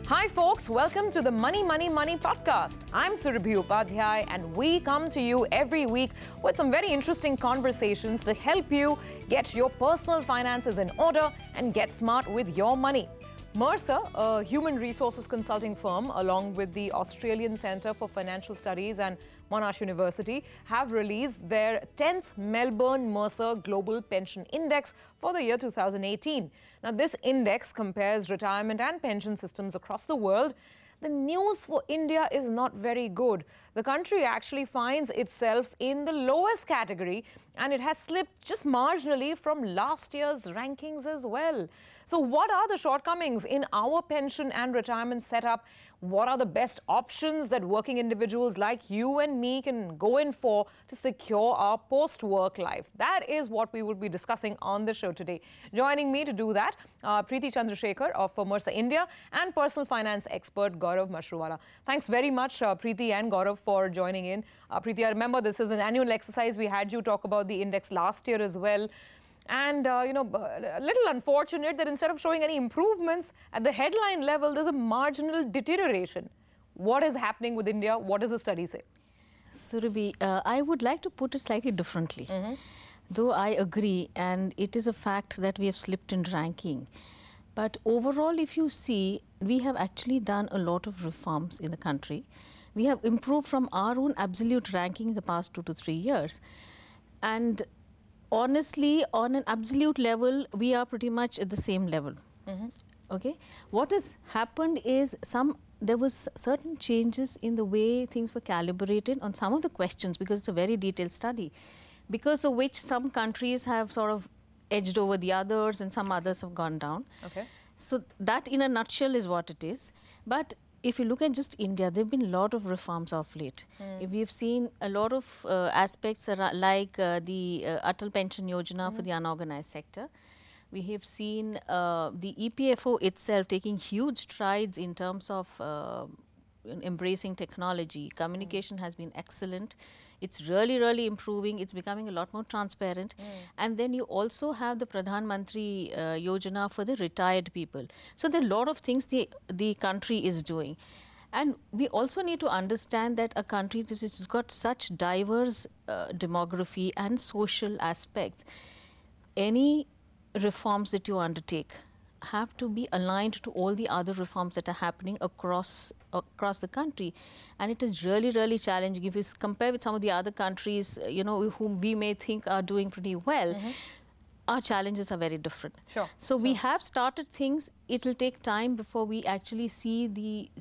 Hi folks, welcome to the Money Money Money podcast. I'm Surabhi Upadhyay and we come to you every week with some very interesting conversations to help you get your personal finances in order and get smart with your money. Mercer, a human resources consulting firm, along with the Australian Centre for Financial Studies and Monash University, have released their 10th Melbourne Mercer Global Pension Index for the year 2018. Now, this index compares retirement and pension systems across the world. The news for India is not very good. The country actually finds itself in the lowest category, and it has slipped just marginally from last year's rankings as well. So what are the shortcomings in our pension and retirement setup? What are the best options that working individuals like you and me can go in for to secure our post-work life? That is what we will be discussing on the show today. Joining me to do that, Preeti Chandrasekhar of Mercer India and personal finance expert Gaurav Mashruwala. Thanks very much, Preeti and Gaurav, for joining in. Preeti, I remember this is an annual exercise. We had you talk about the index last year as well. And, a little unfortunate that instead of showing any improvements at the headline level, there's a marginal deterioration. What is happening with India? What does the study say? Surabhi, I would like to put it slightly differently. Though I agree, and it is a fact that we have slipped in ranking. But overall, if you see, we have actually done a lot of reforms in the country. We have improved from our own absolute ranking in the past 2 to 3 years. And honestly, on an absolute level, we are pretty much at the same level. Okay, what has happened is there was certain changes in the way things were calibrated on some of the questions, because it's a very detailed study, because of which some countries have sort of edged over the others and some others have gone down. Okay. So that in a nutshell is what it is. But if you look at just India, there have been a lot of reforms of late. We have seen a lot of aspects like the Atal Pension Yojana for the unorganized sector. We have seen the EPFO itself taking huge strides in terms of embracing technology. Communication has been excellent. It's really, really improving. It's becoming a lot more transparent. And then you also have the Pradhan Mantri Yojana for the retired people. So there are a lot of things the country is doing. And we also need to understand that a country that has got such diverse demography and social aspects, any reforms that you undertake have to be aligned to all the other reforms that are happening across the country. And it is really, really challenging. If you compare with some of the other countries, whom we may think are doing pretty well, our challenges are very different. So we have started things. It will take time before we actually see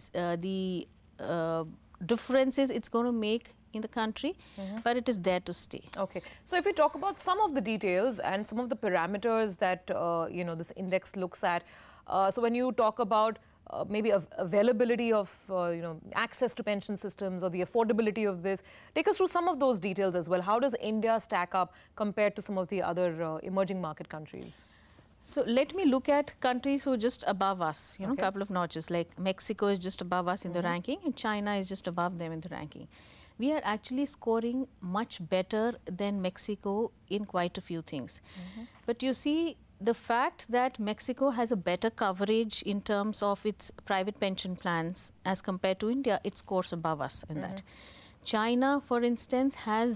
the differences it's going to make in the country, but it is there to stay. Okay. So if we talk about some of the details and some of the parameters that, this index looks at, so when you talk about maybe availability of, access to pension systems or the affordability of this, take us through some of those details as well. How does India stack up compared to some of the other emerging market countries? So let me look at countries who are just above us, a couple of notches, like Mexico is just above us in the ranking and China is just above them in the ranking. We are actually scoring much better than Mexico in quite a few things. But you see, the fact that Mexico has a better coverage in terms of its private pension plans as compared to India, it scores above us in that. China, for instance,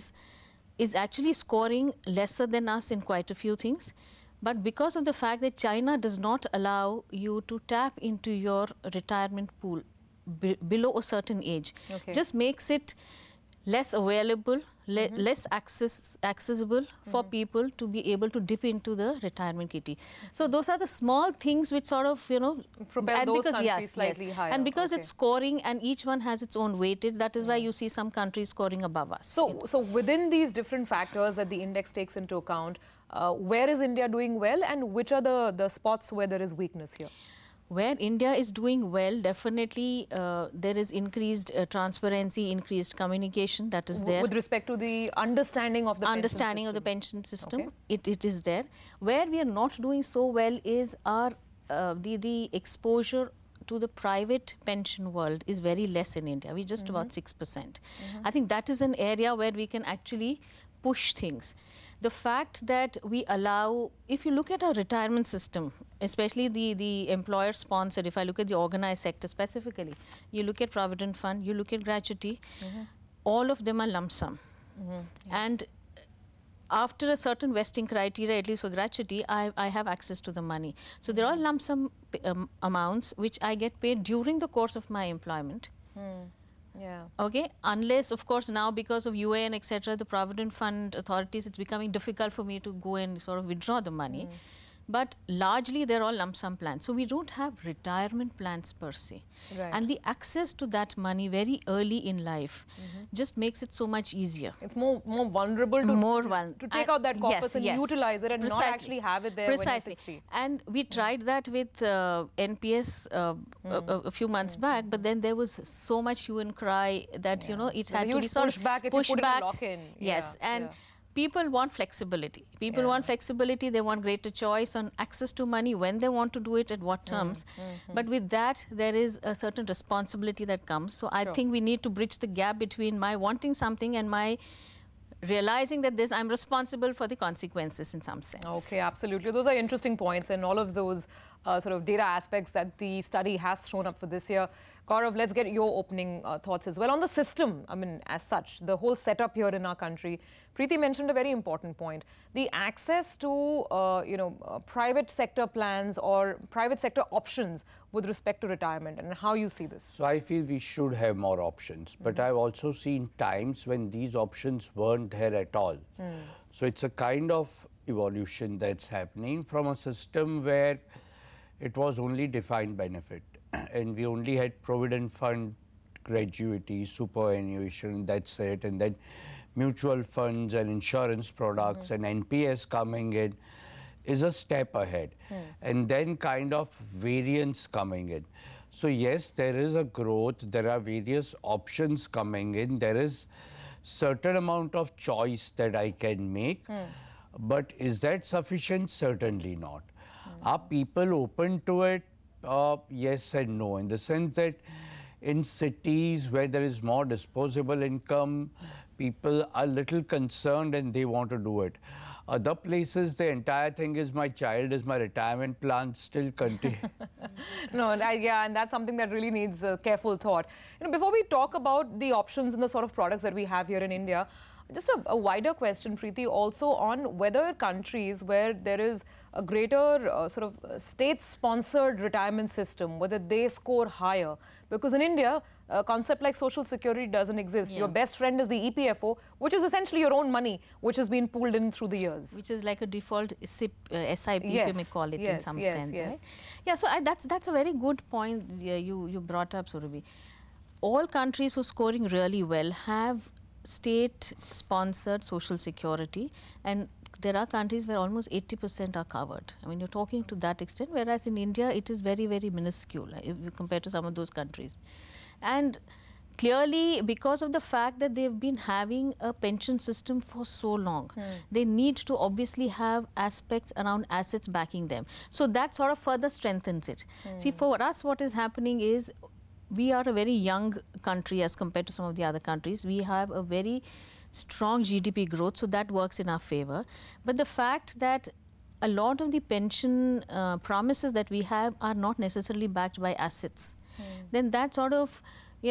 is actually scoring lesser than us in quite a few things. But because of the fact that China does not allow you to tap into your retirement pool below a certain age, just makes it less available, less accessible for people to be able to dip into the retirement kitty. So those are the small things which sort of, propel those countries slightly higher. And because it's scoring and each one has its own weightage, that is why you see some countries scoring above us. So within these different factors that the index takes into account, where is India doing well and which are the spots where there is weakness here? Where India is doing well, definitely there is increased transparency, increased communication that is there. With respect to the understanding of the pension system, it is there. Where we are not doing so well is our the exposure to the private pension world is very less in India. We're just about 6%. I think that is an area where we can actually push things. The fact that we allow, if you look at our retirement system, especially the employer sponsored, if I look at the organized sector specifically, you look at Provident Fund, you look at gratuity, all of them are lump sum. And after a certain vesting criteria, at least for gratuity, I have access to the money. So there are lump sum amounts which I get paid during the course of my employment. Yeah. Okay, unless of course now because of UAN etc., the Provident Fund authorities, it's becoming difficult for me to go and sort of withdraw the money. But largely they're all lump sum plans. So we don't have retirement plans per se. Right. And the access to that money very early in life just makes it so much easier. It's more vulnerable to take out that corpus and utilize it and not actually have it there when you're 60. And we tried that with NPS a few months back, but then there was so much hue and cry that, you know, it had to be sort of pushed back. Yes, and people want flexibility. People want flexibility. They want greater choice on access to money, when they want to do it, at what terms. But with that, there is a certain responsibility that comes. So I think we need to bridge the gap between my wanting something and my realizing that I'm responsible for the consequences in some sense. Okay, absolutely. Those are interesting points, and all of those sort of data aspects that the study has thrown up for this year. Gaurav, let's get your opening thoughts as well on the system. I mean, as such, the whole setup here in our country. Preeti mentioned a very important point. The access to, private sector plans or private sector options with respect to retirement, and how you see this. So I feel we should have more options, but I've also seen times when these options weren't there at all. So it's a kind of evolution that's happening from a system where it was only defined benefit and we only had Provident Fund, gratuity, superannuation, that's it, and then mutual funds and insurance products and NPS coming in is a step ahead. And then kind of variance coming in. So yes, there is a growth, there are various options coming in, there is certain amount of choice that I can make, but is that sufficient? Certainly not. Are people open to it? Yes and no, in the sense that in cities where there is more disposable income, people are little concerned and they want to do it. Other places, the entire thing is my child is my retirement plan still continue. No, and that's something that really needs careful thought. You know, before we talk about the options and the sort of products that we have here in India, just a wider question, Preeti, also on whether countries where there is a greater sort of state-sponsored retirement system, whether they score higher. Because in India, a concept like Social Security doesn't exist. Your best friend is the EPFO, which is essentially your own money, which has been pooled in through the years. Which is like a default SIP, SIP, if you may call it in some sense, right? Yeah, so that's a very good point you brought up, Surabhi. All countries who are scoring really well have state-sponsored Social Security, and there are countries where almost 80% are covered. I mean, you're talking to that extent, whereas in India, it is very, very minuscule if you compare to some of those countries. And clearly, because of the fact that they've been having a pension system for so long, they need to obviously have aspects around assets backing them. So that sort of further strengthens it. See, for us, what is happening is, we are a very young country as compared to some of the other countries. We have a very strong GDP growth, so that works in our favor. But the fact that a lot of the pension promises that we have are not necessarily backed by assets, then that sort of,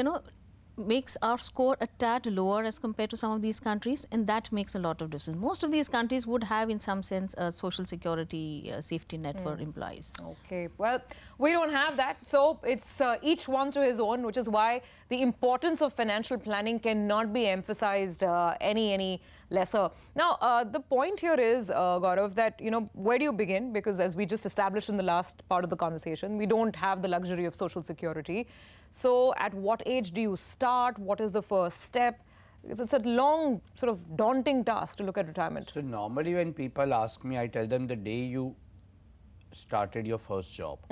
makes our score a tad lower as compared to some of these countries, and that makes a lot of difference. Most of these countries would have, in some sense, a social security safety net for employees. Okay, well, we don't have that, so it's each one to his own, which is why the importance of financial planning cannot be emphasized any lesser. Now, the point here is, Gaurav, that, where do you begin? Because as we just established in the last part of the conversation, we don't have the luxury of social security. So at what age do you start? What is the first step? It's a long, sort of daunting task to look at retirement. So normally when people ask me, I tell them the day you started your first job.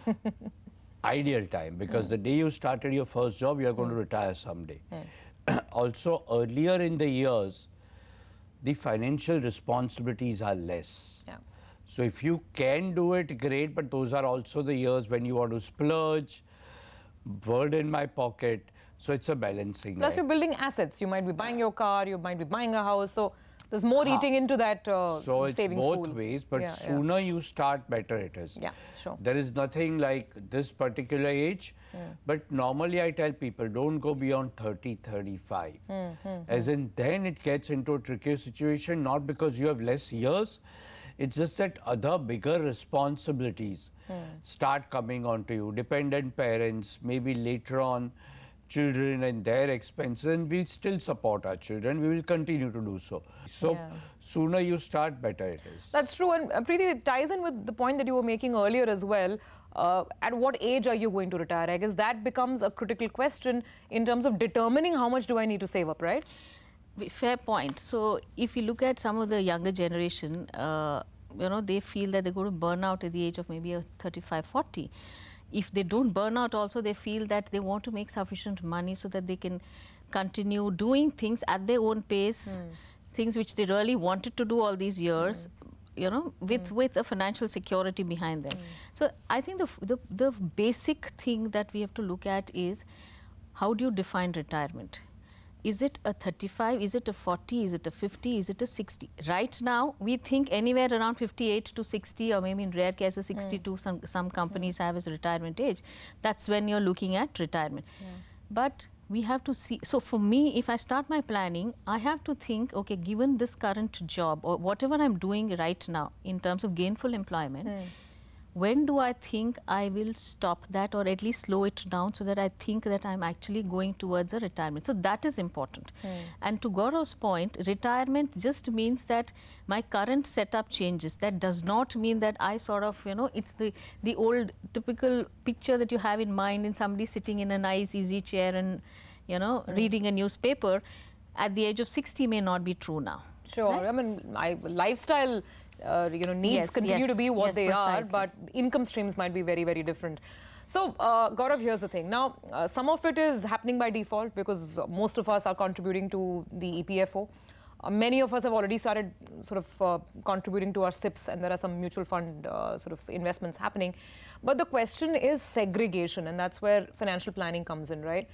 Ideal time, because the day you started your first job, you are going to retire someday. Also, earlier in the years, the financial responsibilities are less. So if you can do it, great, but those are also the years when you want to splurge, word in my pocket. So it's a balancing Plus, act. you're building assets. You might be buying your car, you might be buying a house. So there's more eating into that so it's savings both pool. ways, but Yeah, sooner you start, better it is. Yeah, sure. There is nothing like this particular age, but normally I tell people don't go beyond 30, 35. As in then it gets into a trickier situation, not because you have less years, it's just that other bigger responsibilities start coming onto you. Dependent parents, maybe later on children and their expenses, and we'll still support our children. We will continue to do so. So sooner you start, better it is. That's true. And Preeti, it ties in with the point that you were making earlier as well. At what age are you going to retire? I guess that becomes a critical question in terms of determining how much do I need to save up, right? Fair point. So if you look at some of the younger generation, they feel that they're going to burn out at the age of maybe 35, 40. If they don't burn out also, they feel that they want to make sufficient money so that they can continue doing things at their own pace, things which they really wanted to do all these years, with a financial security behind them. So I think the basic thing that we have to look at is, how do you define retirement? Is it a 35? Is it a 40? Is it a 50? Is it a 60? Right now, we think anywhere around 58 to 60, or maybe in rare cases 62, some companies have as a retirement age. That's when you're looking at retirement. But we have to see. So for me, if I start my planning, I have to think, okay, given this current job or whatever I'm doing right now in terms of gainful employment, when do I think I will stop that, or at least slow it down, so that I think that I'm actually going towards a retirement? So that is important. And to Gaurav's point, retirement just means that my current setup changes. That does not mean that I sort of, it's the old typical picture that you have in mind in somebody sitting in a nice easy chair and, reading a newspaper at the age of 60 may not be true now. Sure. Right? I mean, lifestyle needs continue to be what they are, but income streams might be very, very different. So, Gaurav, here's the thing. Now, some of it is happening by default because most of us are contributing to the EPFO. Many of us have already started sort of contributing to our SIPs, and there are some mutual fund sort of investments happening. But the question is segregation, and that's where financial planning comes in, right?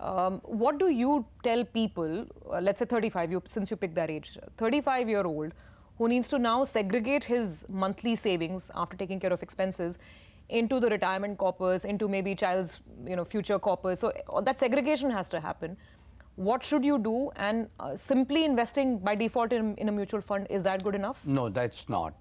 What do you tell people, let's say 35, since you picked that age, 35-year-old, who needs to now segregate his monthly savings after taking care of expenses into the retirement corpus, into maybe child's future corpus. So that segregation has to happen. What should you do? And simply investing by default in a mutual fund, is that good enough? No, that's not.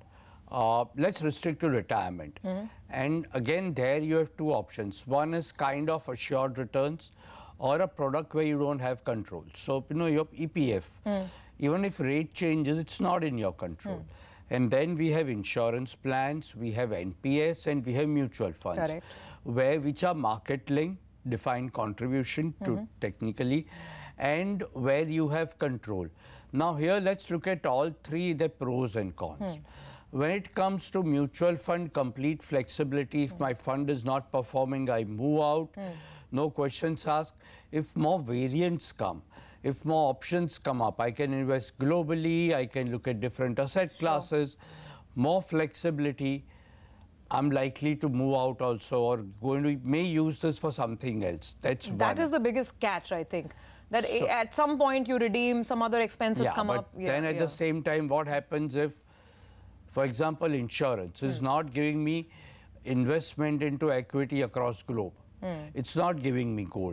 Let's restrict to retirement. And again, there you have two options. One is kind of assured returns, or a product where you don't have control. So, your EPF, even if rate changes, it's not in your control. And then we have insurance plans, we have NPS, and we have mutual funds, which are market linked, defined contribution to technically, and where you have control. Now here, let's look at all three, the pros and cons. When it comes to mutual fund, complete flexibility. If my fund is not performing, I move out. No questions asked. If more variants come, if more options come up, I can invest globally, I can look at different asset classes, more flexibility. I'm likely to move out also, or may use this for something else. That's one. That is the biggest catch, I think. That at some point you redeem, some other expenses come up. Then at the same time, what happens if, for example, insurance is not giving me investment into equity across globe? It's not giving me gold.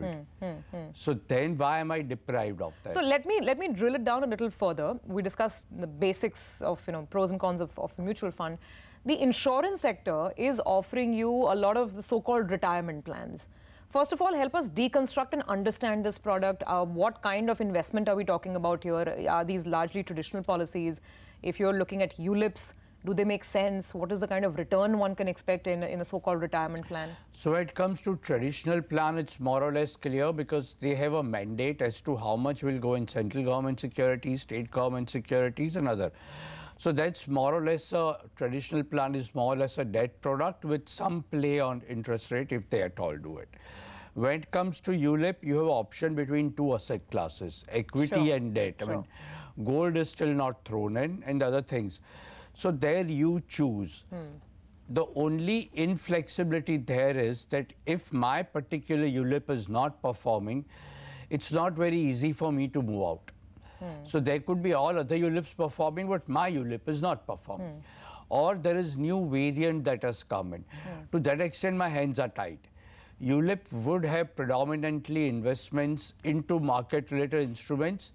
So then why am I deprived of that? So let me drill it down a little further. We discussed the basics of pros and cons of a mutual fund. The insurance sector is offering you a lot of the so-called retirement plans. First of all, help us deconstruct and understand this product. What kind of investment are we talking about here? Are these largely traditional policies? If you're looking at ULIPs, do they make sense? What is the kind of return one can expect in a so-called retirement plan? So when it comes to traditional plan, it's more or less clear because they have a mandate as to how much will go in central government securities, state government securities and other. So that's more or less a traditional plan is more or less a debt product with some play on interest rate if they at all do it. When it comes to ULIP, you have an option between two asset classes, equity and debt. I mean, gold is still not thrown in and other things. So there you choose. The only inflexibility there is that if my particular ULIP is not performing, it's not very easy for me to move out. So there could be all other ULIPs performing, but my ULIP is not performing. Or there is new variant that has come in. To that extent, my hands are tied. ULIP would have predominantly investments into market-related instruments,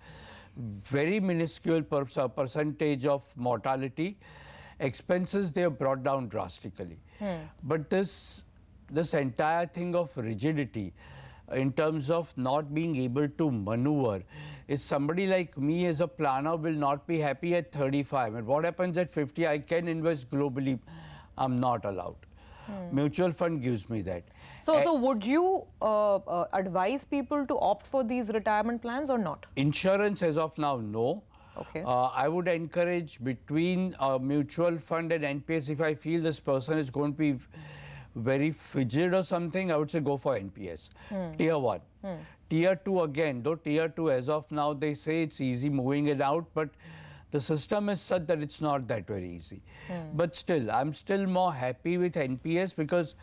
very minuscule percentage of mortality. Expenses, they have brought down drastically. But this entire thing of rigidity, in terms of not being able to maneuver, is somebody like me as a planner will not be happy at 35. And what happens at 50? I can invest globally. I'm not allowed. Mutual fund gives me that. So would you advise people to opt for these retirement plans or not? Insurance as of now, no. Okay. I would encourage between a mutual fund and NPS. If I feel this person is going to be very frigid or something, I would say go for NPS. Tier 1. Tier 2 again, though Tier 2 as of now they say it's easy moving it out, but the system is such that it's not that very easy. But still, I'm still more happy with NPS because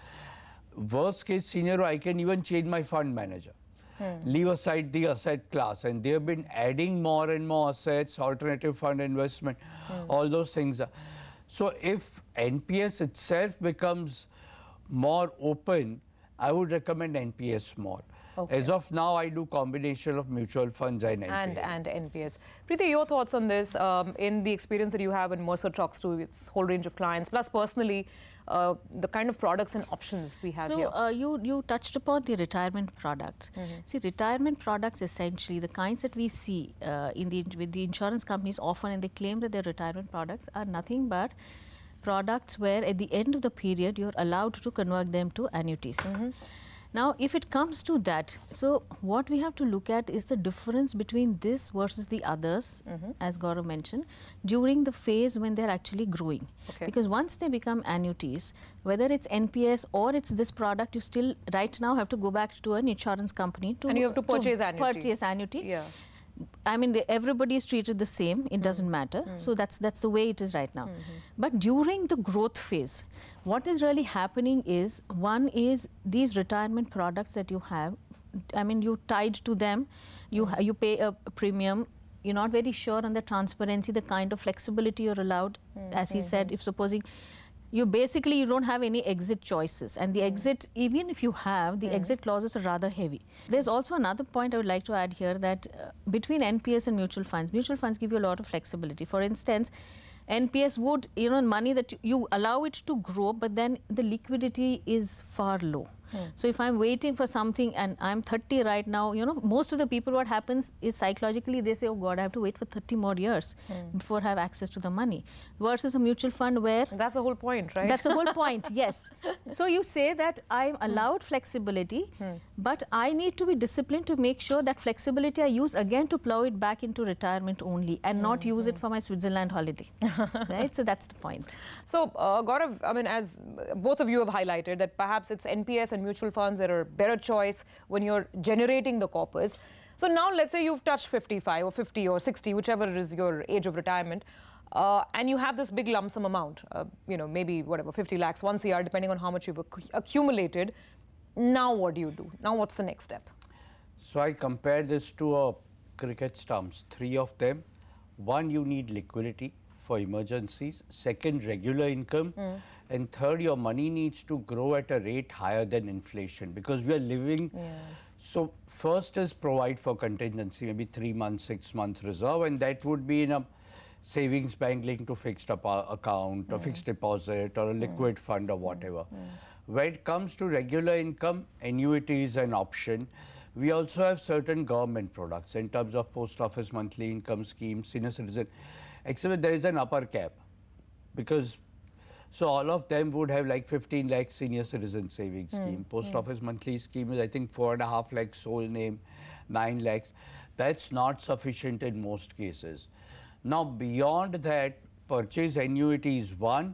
worst case scenario, I can even change my fund manager. Leave aside the asset class, and they have been adding more and more assets, alternative fund investment, all those things. So if NPS itself becomes more open, I would recommend NPS more. Okay. As of now, I do combination of mutual funds and NPS. And NPS. Preeti, your thoughts on this in the experience that you have when Mercer talks to its whole range of clients, plus personally, the kind of products and options we have here. So you touched upon the retirement products. See, retirement products essentially, the kinds that we see with the insurance companies often, and they claim that their retirement products are nothing but products where at the end of the period you're allowed to convert them to annuities. Now, if it comes to that, so what we have to look at is the difference between this versus the others, as Gaurav mentioned, during the phase when they're actually growing. Okay. Because once they become annuities, whether it's NPS or it's this product, you still right now have to go back to an insurance company to And you have to purchase annuity. Purchase annuity. Yeah. I mean, everybody is treated the same. It doesn't matter. So that's the way it is right now. But during the growth phase, what is really happening is, one is these retirement products that you have. I mean, you tied to them. You pay a premium. You're not very sure on the transparency, the kind of flexibility you're allowed. As he said, if supposing you don't have any exit choices, and the exit, even if you have, the exit clauses are rather heavy. There's also another point I would like to add here, that between NPS and mutual funds give you a lot of flexibility. For instance, NPS would, money that you allow it to grow, but then the liquidity is far low. So if I'm waiting for something and I'm 30 right now, most of the people, what happens is psychologically they say, oh God, I have to wait for 30 more years before I have access to the money. Versus a mutual fund where... That's the whole point, right? That's the whole point, yes. So you say that I'm allowed flexibility, but I need to be disciplined to make sure that flexibility I use again to plow it back into retirement only and not use it for my Switzerland holiday, right? So that's the point. So, Gaurav, I mean, as both of you have highlighted, that perhaps it's NPS and mutual funds that are a better choice when you're generating the corpus. So now let's say you've touched 55 or 50 or 60, whichever is your age of retirement, and you have this big lump sum amount, maybe whatever, 50 lakhs, 1 CR, depending on how much you've accumulated. Now what do you do? Now what's the next step? So I compare this to a cricket stumps, 3 of them. 1, you need liquidity for emergencies. 2nd, regular income. And 3rd, your money needs to grow at a rate higher than inflation, because we are living. So first is provide for contingency, maybe 3 months, 6 months reserve, and that would be in a savings bank linked to fixed account, a fixed deposit, or a liquid fund, or whatever. When it comes to regular income, annuity is an option. We also have certain government products in terms of post office monthly income scheme, senior citizen, except there is an upper cap, because so all of them would have like 15 lakh senior citizen savings scheme. Post office monthly scheme is, I think, 4.5 lakh sole name, 9 lakhs. That's not sufficient in most cases. Now, beyond that, purchase annuity is one,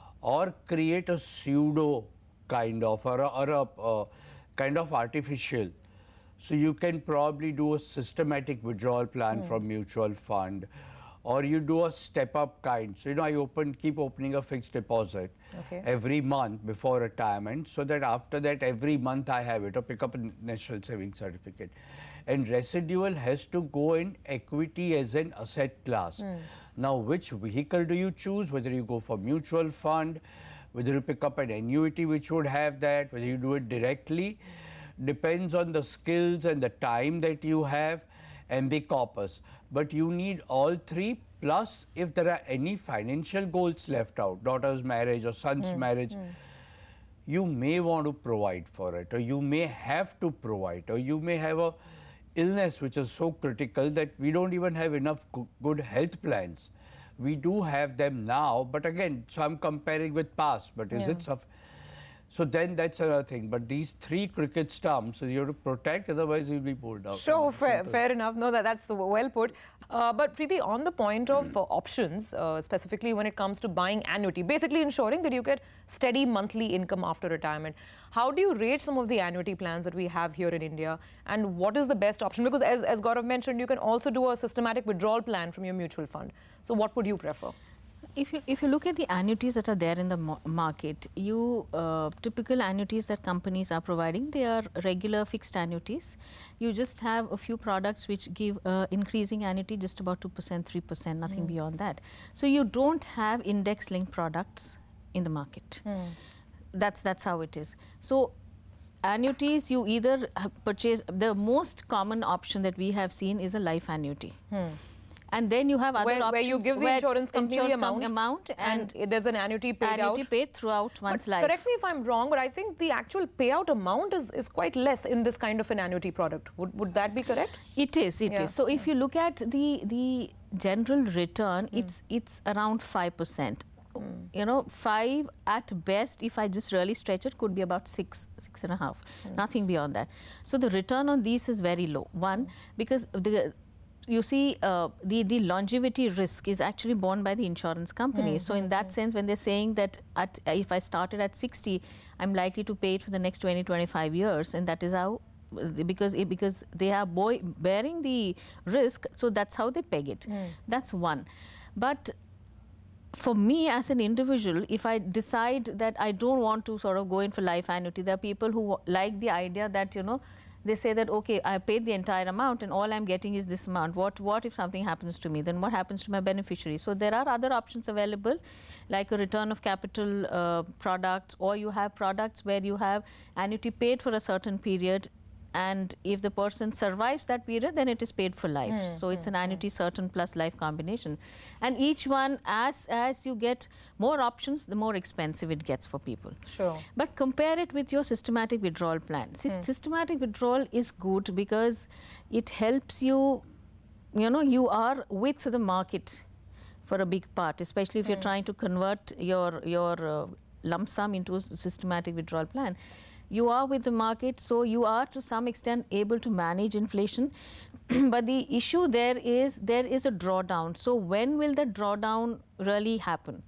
or create a pseudo kind of, or a kind of artificial. So you can probably do a systematic withdrawal plan from mutual fund, or you do a step-up kind. So, I keep opening a fixed deposit every month before retirement, so that after that, every month I have it, or pick up a national savings certificate. and residual has to go in equity as an asset class. Now, which vehicle do you choose? Whether you go for mutual fund, whether you pick up an annuity which would have that, whether you do it directly, depends on the skills and the time that you have and the corpus. But you need all three, plus if there are any financial goals left out, daughter's marriage or son's marriage, you may want to provide for it, or you may have to provide, or you may have a illness which is so critical that we don't even have enough good health plans. We do have them now, but again, so I'm comparing with past, but is it so then that's another thing. But these three cricket stumps, you have to protect, otherwise you'll be pulled out. Sure, fair enough. No, that's well put. But Preeti, on the point of options, specifically when it comes to buying annuity, basically ensuring that you get steady monthly income after retirement, how do you rate some of the annuity plans that we have here in India, and what is the best option? Because as Gaurav mentioned, you can also do a systematic withdrawal plan from your mutual fund. So what would you prefer? If you look at the annuities that are there in the market, typical annuities that companies are providing, they are regular fixed annuities. You just have a few products which give increasing annuity, just about 2%, 3%, nothing beyond that. So you don't have index-linked products in the market. That's how it is. So annuities, you either purchase, the most common option that we have seen is a life annuity. And then you have other options where you give the insurance company the amount and there's an annuity paid out. Annuity paid throughout one's life. Correct me if I'm wrong, but I think the actual payout amount is quite less in this kind of an annuity product. Would that be correct? It is. So if you look at the general return, it's around 5%. You know, 5 at best, if I just really stretch it, could be about 6.5. Nothing beyond that. So the return on these is very low. One, because you see, the longevity risk is actually borne by the insurance company. So in that sense, when they're saying that if I started at 60, I'm likely to pay it for the next 20, 25 years, and that is how, because they are bearing the risk, so that's how they peg it. That's one. But for me as an individual, if I decide that I don't want to sort of go in for life annuity, there are people who like the idea that, you know, they say that, okay, I paid the entire amount and all I'm getting is this amount. What if something happens to me? Then what happens to my beneficiary? So there are other options available, like a return of capital product, or you have products where you have annuity paid for a certain period, and if the person survives that period, then it is paid for life. So it's an annuity certain plus life combination. And each one, as you get more options, the more expensive it gets for people. Sure. But compare it with your systematic withdrawal plan. Systematic withdrawal is good because it helps you, you know, you are with the market for a big part, especially if you're trying to convert your lump sum into a systematic withdrawal plan. You are with the market, so you are to some extent able to manage inflation. But the issue there is a drawdown. So when will the drawdown really happen?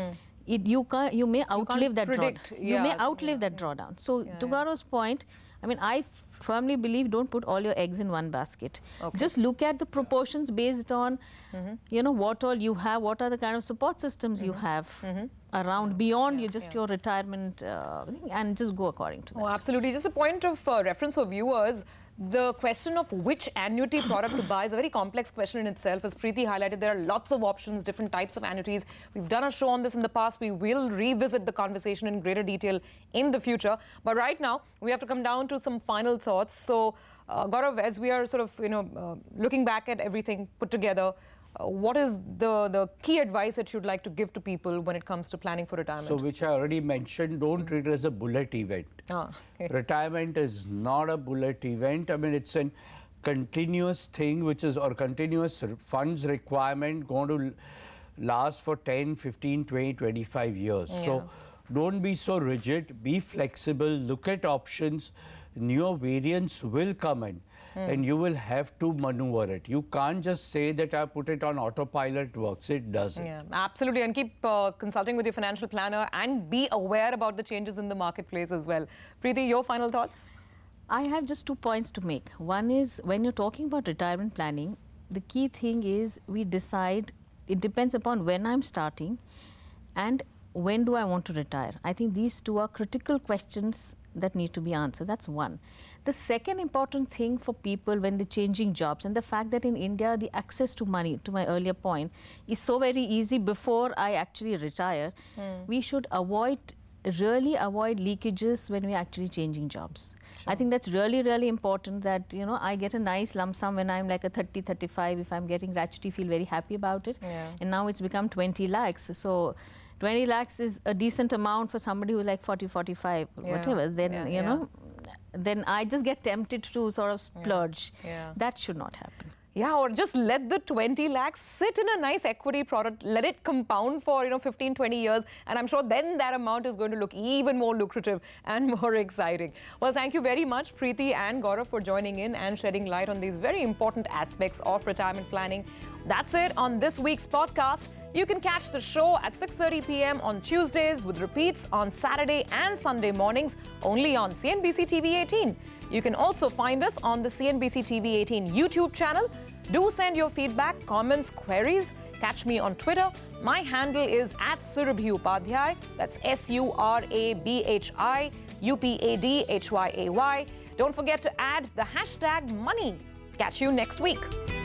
You may outlive that drawdown. You may outlive that drawdown. So to Gaurav's point, I mean, I firmly believe don't put all your eggs in one basket. Just look at the proportions based on, you know, what all you have, what are the kind of support systems you have around beyond your retirement, and just go according to that. Oh, absolutely. Just a point of reference for viewers. The question of which annuity product to buy is a very complex question in itself. As Preeti highlighted, there are lots of options, different types of annuities. We've done a show on this in the past. We will revisit the conversation in greater detail in the future. But right now, we have to come down to some final thoughts. So, Gaurav, as we are sort of, you know, looking back at everything put together, what is the key advice that you'd like to give to people when it comes to planning for retirement? So, which I already mentioned, don't treat it as a bullet event. Retirement is not a bullet event. I mean, it's a continuous thing, which is, or continuous funds requirement going to last for 10, 15, 20, 25 years. So, don't be so rigid, be flexible, look at options. Newer variants will come in. And you will have to maneuver it. You can't just say that I put it on autopilot, works. It doesn't. Yeah, absolutely. And keep consulting with your financial planner and be aware about the changes in the marketplace as well. Preeti, your final thoughts? I have just 2 points to make. One is, when you're talking about retirement planning, the key thing is we decide, it depends upon when I'm starting and when do I want to retire. I think these two are critical questions that need to be answered. That's one. The second important thing for people when they're changing jobs, and the fact that in India the access to money, to my earlier point, is so very easy before I actually retire, we should really avoid leakages when we're actually changing jobs. I think that's really, really important that, you know, I get a nice lump sum when I'm like a 30, 35. If I'm getting gratuity, feel very happy about it. Yeah. And now it's become 20 lakhs. So 20 lakhs is a decent amount for somebody who's like 40, 45, whatever. Then, you know, then I just get tempted to sort of splurge. Yeah. That should not happen. Yeah, or just let the 20 lakhs sit in a nice equity product, let it compound for, you know, 15, 20 years, and I'm sure then that amount is going to look even more lucrative and more exciting. Well, thank you very much, Preeti and Gaurav, for joining in and shedding light on these very important aspects of retirement planning. That's it on this week's podcast. You can catch the show at 6:30 p.m. on Tuesdays with repeats on Saturday and Sunday mornings only on CNBC TV 18. You can also find us on the CNBC TV 18 YouTube channel. Do send your feedback, comments, queries. Catch me on Twitter. My handle is @Surabhi Upadhyay. That's SURABHI UPADHYAY. Don't forget to add the hashtag money. Catch you next week.